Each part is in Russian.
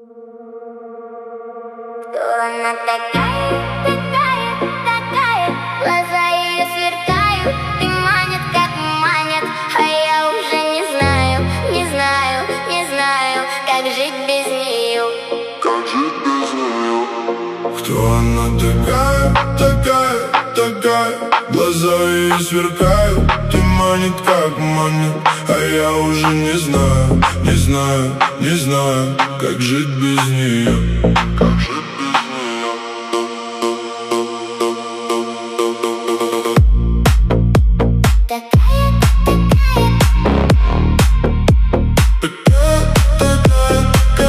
Она такая, такая, такая, глаза ее сверкают и манят, как манят. А я уже не знаю, не знаю, не знаю, как жить без нее. Как жить без нее? Кто она такая, такая, такая, глаза ее сверкают и манят, как манят. А я уже не знаю, не знаю, не знаю, как жить без нее. Как жить без нее? Такая, такая, Такая,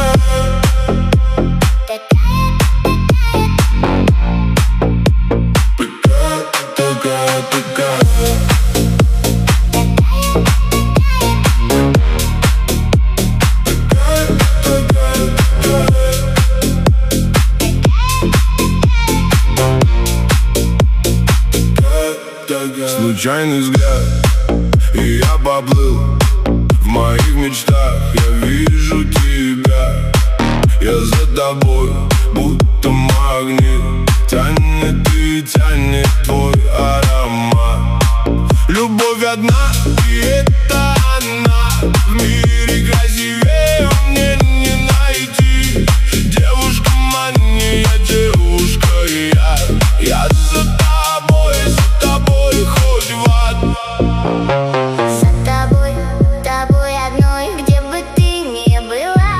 такая, такая, такая, такая. Случайный взгляд, и я поплыл. В моих мечтах я вижу тебя. Я за тобой, будто магнит. Тянет и тянет твой аромат. Любовь одна, и это она. В мире красивее мне не найти. Девушка мания, девушка я за тобой хоть в ад. за тобой одной, где бы ты ни была.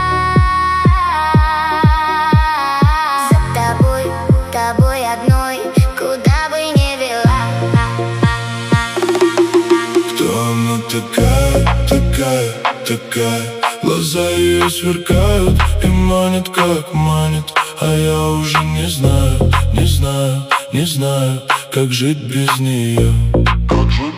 За тобой одной, куда бы ни вела. Кто она такая, такая, такая, глаза ее сверкают и манят, как манят. А я уже не знаю, не знаю, не знаю, как жить без нее. Как жить